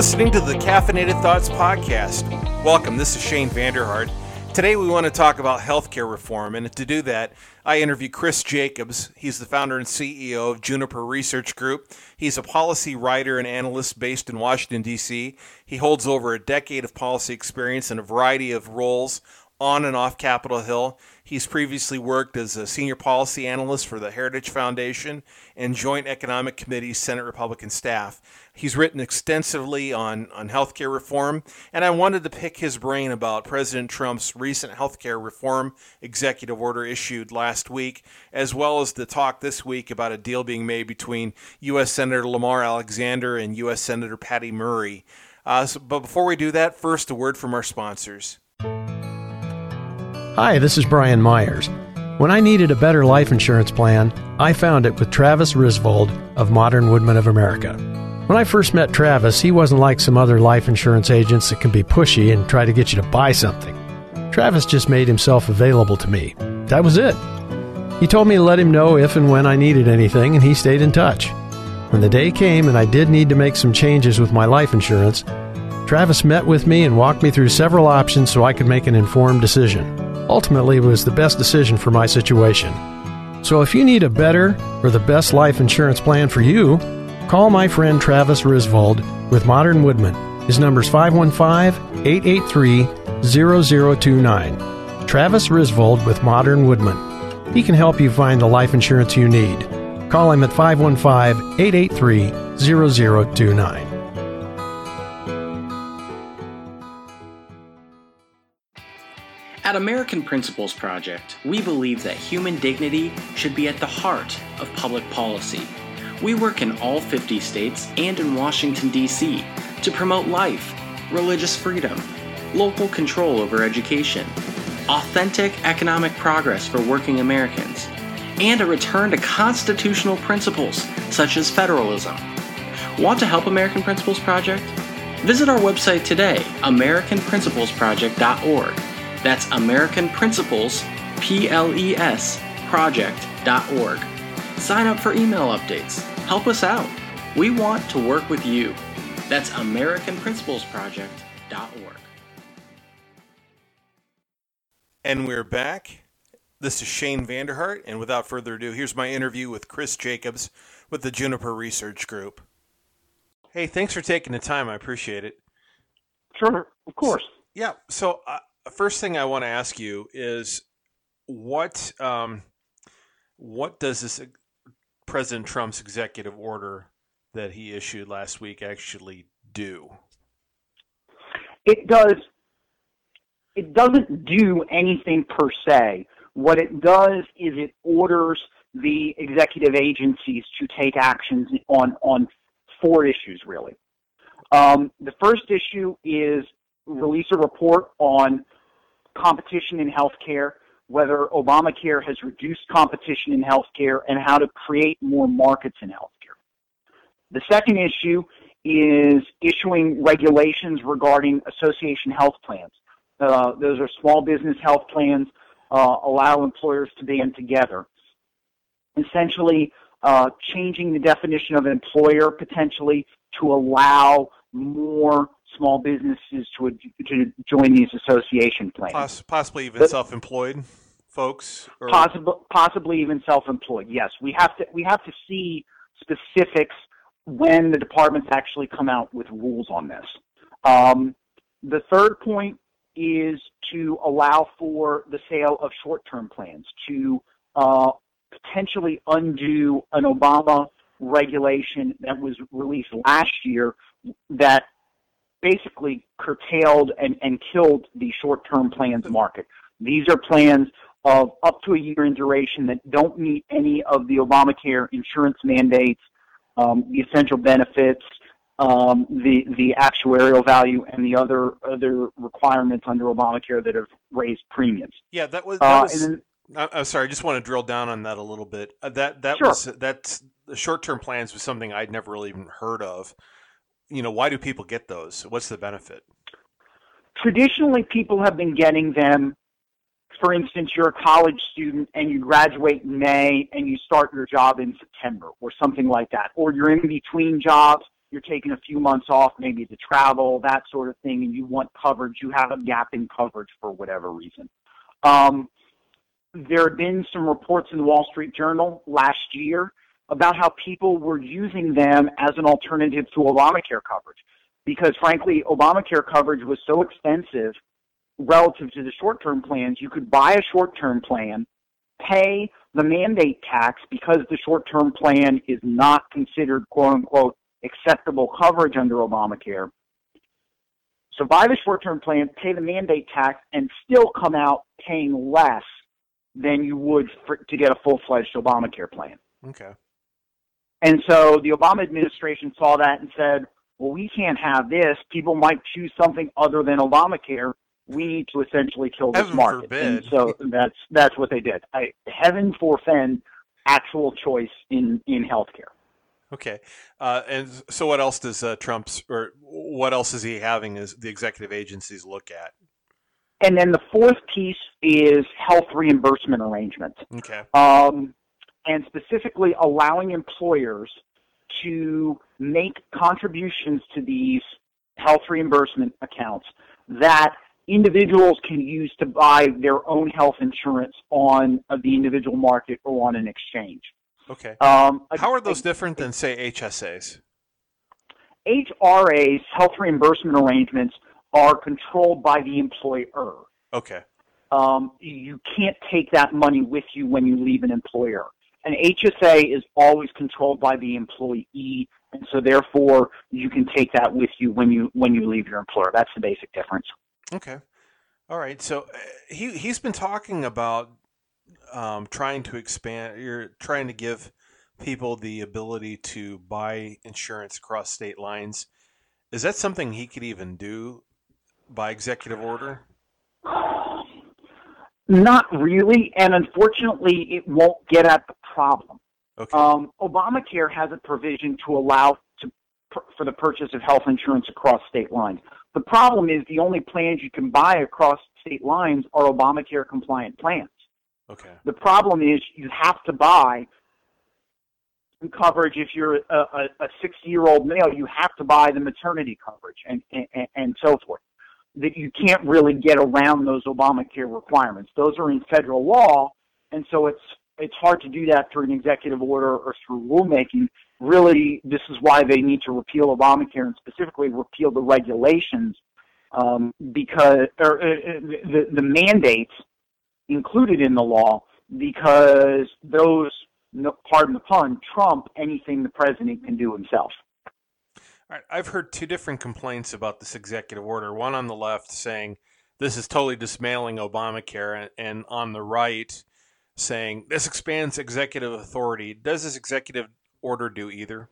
listening to the Caffeinated Thoughts podcast. Welcome, this is Shane Vanderhart. Today we want to talk about healthcare reform, and to do that, I interview Chris Jacobs. He's the founder and CEO of Juniper Research Group. He's a policy writer and analyst based in Washington, D.C. He holds over a decade of policy experience in a variety of roles on and off Capitol Hill. He's previously worked as a senior policy analyst for the Heritage Foundation and Joint Economic Committee's Senate Republican staff. He's written extensively on healthcare reform, and I wanted to pick his brain about President Trump's recent healthcare reform executive order issued last week, as well as the talk this week about a deal being made between U.S. Senator Lamar Alexander and U.S. Senator Patty Murray. But before we do that, first a word from our sponsors. Hi, this is Brian Myers. When I needed a better life insurance plan, I found it with Travis Risvold of Modern Woodmen of America. When I first met Travis, he wasn't like some other life insurance agents that can be pushy and try to get you to buy something. Travis just made himself available to me. That was it. He told me to let him know if and when I needed anything, and he stayed in touch. When the day came and I did need to make some changes with my life insurance, Travis met with me and walked me through several options so I could make an informed decision. Ultimately, it was the best decision for my situation. So if you need a better or the best life insurance plan for you, call my friend Travis Risvold with Modern Woodmen. His number's 515-883-0029. Travis Risvold with Modern Woodmen. He can help you find the life insurance you need. Call him at 515-883-0029. At American Principles Project, we believe that human dignity should be at the heart of public policy. We work in all 50 states and in Washington, D.C. to promote life, religious freedom, local control over education, authentic economic progress for working Americans, and a return to constitutional principles such as federalism. Want to help American Principles Project? Visit our website today, AmericanPrinciplesProject.org. That's American Principles, PLES, project.org. Sign up for email updates. Help us out. We want to work with you. That's AmericanPrinciplesProject.org. And we're back. This is Shane Vanderhart, and without further ado, here's my interview with Chris Jacobs with the Juniper Research Group. Hey, thanks for taking the time. I appreciate it. Sure, of course. So first thing I want to ask you is what does this President Trump's executive order that he issued last week actually do? It doesn't do anything per se. What it does is it orders the executive agencies to take actions on four issues, really. The first issue is release a report on competition in healthcare, whether Obamacare has reduced competition in healthcare, and how to create more markets in healthcare. The second issue is issuing regulations regarding association health plans. Those are small business health plans, allow employers to band together. Essentially, changing the definition of employer potentially to allow more small businesses to join these association plans. Possibly even self-employed folks? Or... Possibly even self-employed, yes. We have to see specifics when the departments actually come out with rules on this. The third point is to allow for the sale of short-term plans, to potentially undo an Obama regulation that was released last year that basically curtailed and killed the short-term plans market. These are plans of up to a year in duration that don't meet any of the Obamacare insurance mandates, the essential benefits, the actuarial value, and the other requirements under Obamacare that have raised premiums. Yeah, I'm sorry, I just want to drill down on that a little bit. Sure. That's the short-term plans was something I'd never really even heard of. Why do people get those? What's the benefit? Traditionally, people have been getting them. For instance, you're a college student and you graduate in May and you start your job in September or something like that. Or you're in between jobs you're taking a few months off, maybe to travel, that sort of thing, and you want coverage, you have a gap in coverage for whatever reason. There have been some reports in the Wall Street Journal last year about how people were using them as an alternative to Obamacare coverage because, frankly, Obamacare coverage was so expensive relative to the short-term plans. You could buy a short-term plan, pay the mandate tax because the short-term plan is not considered, quote-unquote, acceptable coverage under Obamacare. So buy the short-term plan, pay the mandate tax, and still come out paying less than you would to get a full-fledged Obamacare plan. Okay. And so the Obama administration saw that and said, well, we can't have this. People might choose something other than Obamacare. We need to essentially kill this market. Forbid. And so that's what they did. Heaven forfend actual choice in healthcare. Okay. And so what else does what else is he having as the executive agencies look at? And then the fourth piece is health reimbursement arrangements. Okay. And specifically allowing employers to make contributions to these health reimbursement accounts that individuals can use to buy their own health insurance on the individual market or on an exchange. Okay. How are those different than, say, HSAs? HRAs, health reimbursement arrangements, are controlled by the employer. Okay. You can't take that money with you when you leave an employer. An HSA is always controlled by the employee, and so therefore you can take that with you when you leave your employer. That's the basic difference. Okay. All right. So he's been talking about trying to expand. You're trying to give people the ability to buy insurance across state lines. Is that something he could even do by executive order? Not really, and unfortunately, it won't get at the problem. Okay. Obamacare has a provision to allow for the purchase of health insurance across state lines. The problem is the only plans you can buy across state lines are Obamacare-compliant plans. Okay. The problem is you have to buy coverage. If you're a 60-year-old male, you have to buy the maternity coverage and so forth. That you can't really get around those Obamacare requirements. Those are in federal law, and so it's hard to do that through an executive order or through rulemaking. Really, this is why they need to repeal Obamacare and specifically repeal the regulations because the mandates included in the law, because those, pardon the pun, trump anything the president can do himself. All right. I've heard two different complaints about this executive order. One on the left saying this is totally dismantling Obamacare, and on the right saying this expands executive authority. Does this executive order do either?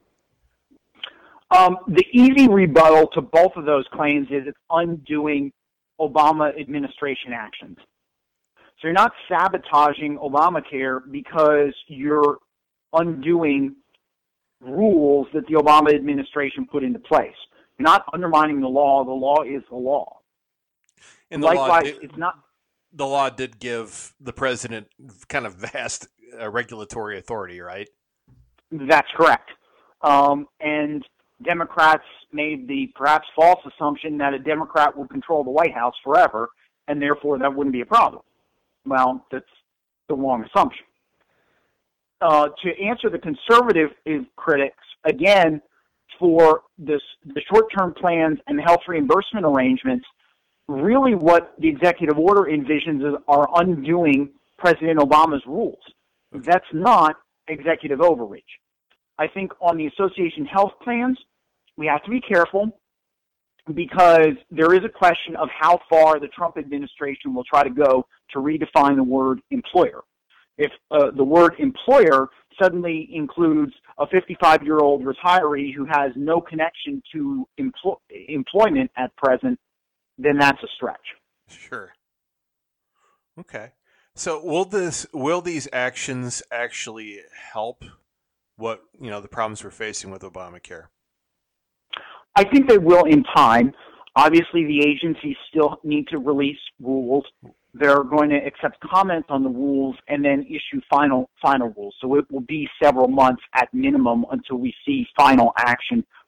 The easy rebuttal to both of those claims is it's undoing Obama administration actions. So you're not sabotaging Obamacare because you're undoing rules that the Obama administration put into place. You're not undermining the law. The law is the law. And it's not. The law did give the president kind of vast regulatory authority, right? That's correct. And Democrats made the perhaps false assumption that a Democrat would control the White House forever, and therefore that wouldn't be a problem. Well, that's the wrong assumption. To answer the conservative critics, again, for the short-term plans and the health reimbursement arrangements, really what the executive order envisions are undoing President Obama's rules. That's not executive overreach. I think on the association health plans, we have to be careful because there is a question of how far the Trump administration will try to go to redefine the word employer. If the word employer suddenly includes a 55-year-old retiree who has no connection to employment at present, then that's a stretch. Sure. Okay. So will these actions actually help the problems we're facing with Obamacare? I think they will in time. Obviously, the agencies still need to release rules. They're going to accept comments on the rules and then issue final rules. So it will be several months at minimum until we see final action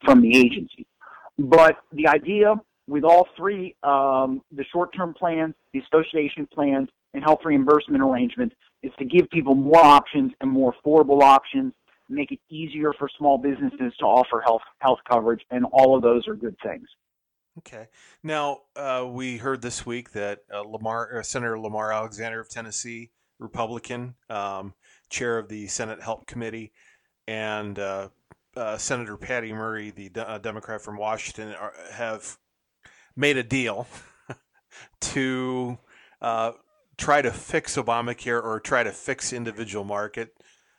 from the agency. But the idea with all three, the short-term plans, the association plans, and health reimbursement arrangements, is to give people more options and more affordable options, make it easier for small businesses to offer health coverage, and all of those are good things. Okay. Now, we heard this week that Senator Lamar Alexander of Tennessee, Republican, chair of the Senate Help Committee, and Senator Patty Murray, the Democrat from Washington, have made a deal to try to fix Obamacare or try to fix individual market.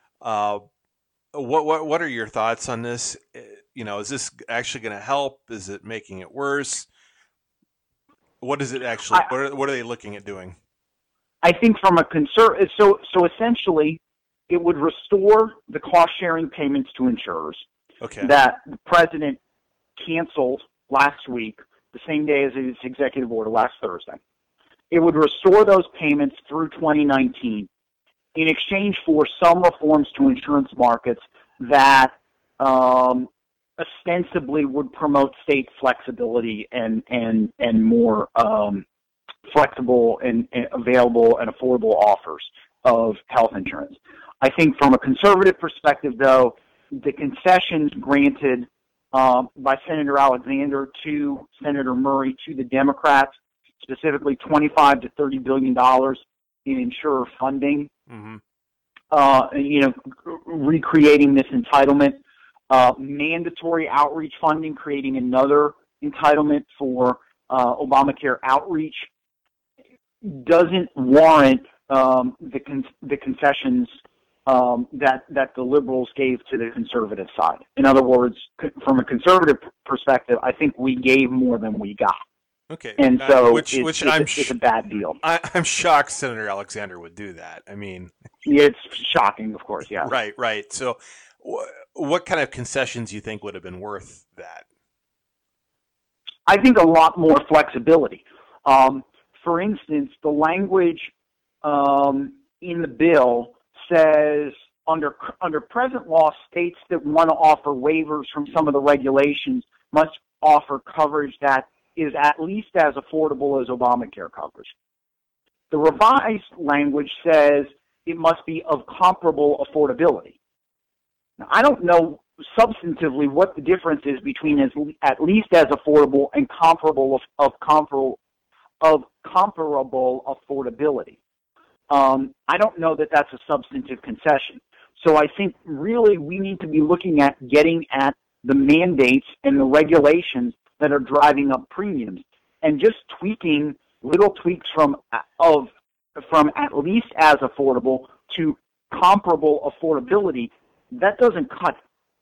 What are your thoughts on this? Is this actually going to help? Is it making it worse? What is it actually? What are they looking at doing? I think from a so essentially, it would restore the cost-sharing payments to insurers that the president canceled last week, the same day as his executive order last Thursday. It would restore those payments through 2019 in exchange for some reforms to insurance markets that ostensibly would promote state flexibility and more flexible and available and affordable offers of health insurance. I think from a conservative perspective, though, the concessions granted by Senator Alexander to Senator Murray to the Democrats, specifically $25 to $30 billion in insurer funding, recreating this entitlement, mandatory outreach funding, creating another entitlement for Obamacare outreach, doesn't warrant the concessions that the liberals gave to the conservative side. In other words, from a conservative perspective, I think we gave more than we got. Okay, and so it's a bad deal. I'm shocked Senator Alexander would do that. I mean, it's shocking, of course. Yeah. Right. So, what kind of concessions do you think would have been worth that? I think a lot more flexibility. For instance, the language in the bill says under present law, states that want to offer waivers from some of the regulations must offer coverage that is at least as affordable as Obamacare coverage. The revised language says it must be of comparable affordability. Now, I don't know substantively what the difference is between at least as affordable and comparable affordability. I don't know that that's a substantive concession. So I think really we need to be looking at getting at the mandates and the regulations that are driving up premiums, and just tweaking little tweaks from at least as affordable to comparable affordability. That doesn't cut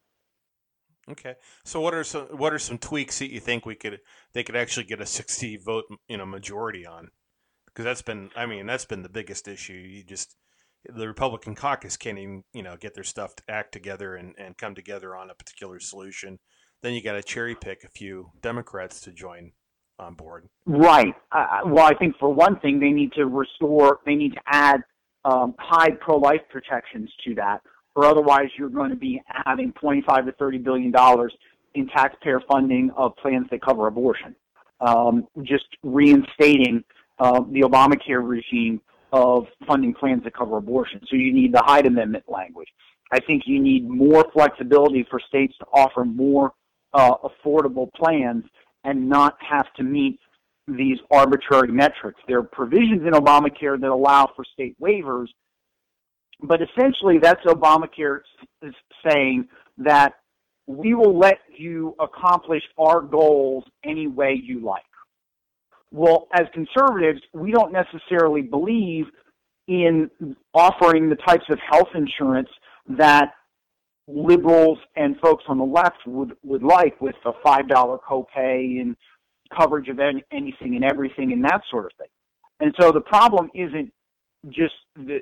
it. Okay, so what are some tweaks that you think they could actually get a 60 vote majority on? Because that's been the biggest issue. The Republican caucus can't even get their stuff to act together and come together on a particular solution. Then you got to cherry pick a few Democrats to join on board. Right. Well, I think for one thing, they need to add high pro-life protections to that, or otherwise you're going to be having $25 to $30 billion in taxpayer funding of plans that cover abortion. Just reinstating the Obamacare regime of funding plans that cover abortion. So you need the Hyde Amendment language. I think you need more flexibility for states to offer more affordable plans and not have to meet these arbitrary metrics. There are provisions in Obamacare that allow for state waivers, but essentially that's Obamacare saying that we will let you accomplish our goals any way you like. Well, as conservatives, we don't necessarily believe in offering the types of health insurance that liberals and folks on the left would like, with a $5 copay and coverage of anything and everything and that sort of thing. And so the problem isn't just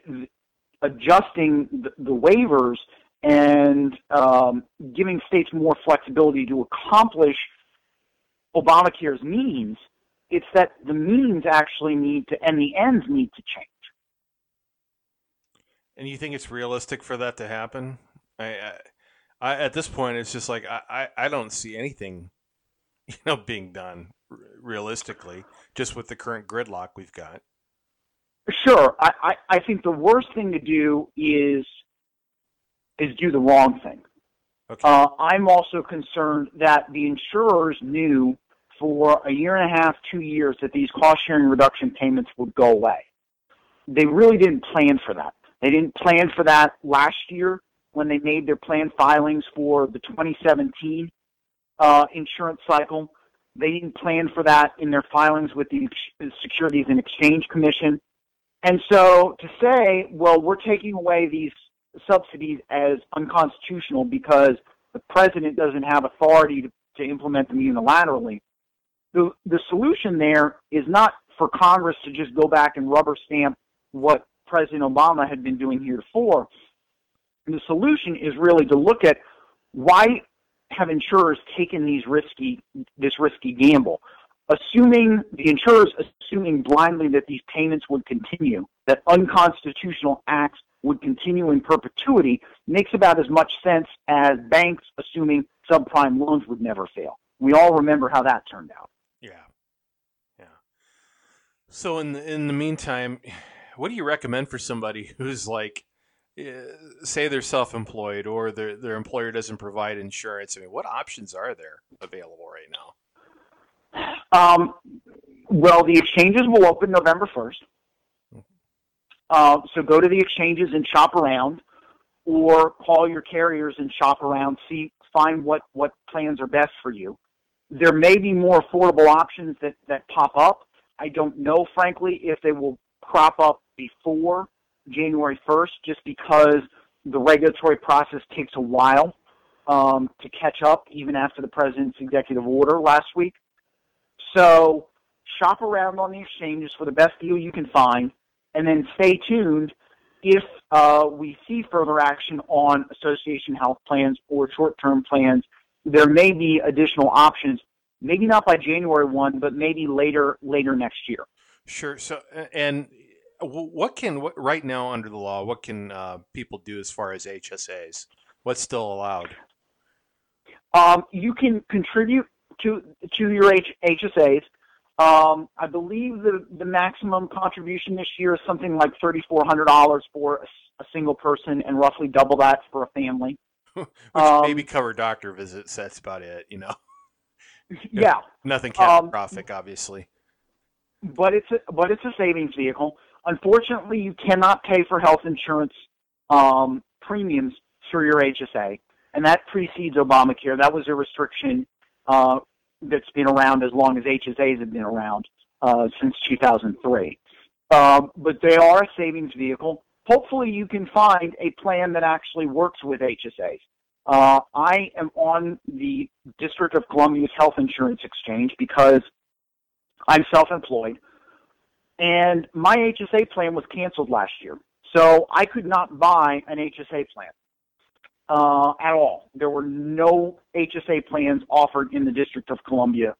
adjusting the waivers and giving states more flexibility to accomplish Obamacare's means. It's that the means actually and the ends need to change. And you think it's realistic for that to happen? At this point, it's just like I don't see anything, being done realistically, just with the current gridlock we've got. Sure. I think the worst thing to do is do the wrong thing. Okay. I'm also concerned that the insurers knew for a year and a half, 2 years, that these cost-sharing reduction payments would go away. They really didn't plan for that. They didn't plan for that last year when they made their plan filings for the 2017 insurance cycle. They didn't plan for that in their filings with the Securities and Exchange Commission. And so to say, well, we're taking away these subsidies as unconstitutional because the president doesn't have authority to implement them unilaterally, the solution there is not for Congress to just go back and rubber stamp what President Obama had been doing heretofore. The solution is really to look at why have insurers taken this risky gamble. Assuming blindly that these payments would continue, that unconstitutional acts would continue in perpetuity, makes about as much sense as banks assuming subprime loans would never fail. We all remember how that turned out. Yeah. So in the meantime, what do you recommend for somebody who's like, say they're self-employed or their employer doesn't provide insurance? I mean, what options are there available right now? Well, the exchanges will open November 1st. So go to the exchanges and shop around, or call your carriers and shop around, find what plans are best for you. There may be more affordable options that pop up. I don't know, frankly, if they will crop up before January 1st, just because the regulatory process takes a while to catch up, even after the president's executive order last week. So shop around on the exchanges for the best deal you can find, and then stay tuned if we see further action on association health plans or short-term plans. There may be additional options, maybe not by January 1, but maybe later next year. Sure. So, and what right now under the law, what can people do as far as HSAs? What's still allowed? You can contribute to your HSAs. I believe the maximum contribution this year is something like $3,400 for a single person, and roughly double that for a family. Which maybe cover doctor visits. That's about it, Yeah. Nothing catastrophic, obviously. But it's a savings vehicle. Unfortunately, you cannot pay for health insurance premiums through your HSA, and that precedes Obamacare. That was a restriction that's been around as long as HSAs have been around, since 2003. But they are a savings vehicle. Hopefully you can find a plan that actually works with HSAs. I am on the District of Columbia's health insurance exchange because I'm self-employed, and my HSA plan was canceled last year. So I could not buy an HSA plan at all. There were no HSA plans offered in the District of Columbia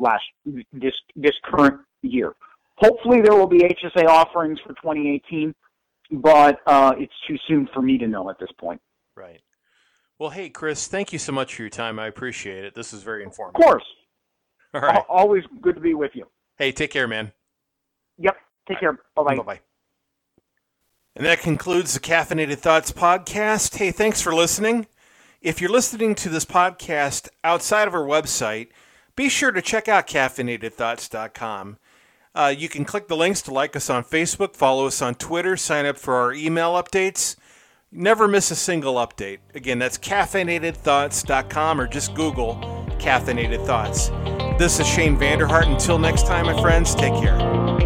this current year. Hopefully there will be HSA offerings for 2018, but it's too soon for me to know at this point. Right. Well, hey, Chris, thank you so much for your time. I appreciate it. This is very informative. Of course. All right. Always good to be with you. Hey, take care, man. Yep. Take care. Bye-bye. Bye-bye. And that concludes the Caffeinated Thoughts podcast. Hey, thanks for listening. If you're listening to this podcast outside of our website, be sure to check out caffeinatedthoughts.com. You can click the links to like us on Facebook, follow us on Twitter, sign up for our email updates. Never miss a single update. Again, that's caffeinatedthoughts.com, or just Google Caffeinated Thoughts. This is Shane Vanderhart. Until next time, my friends, take care.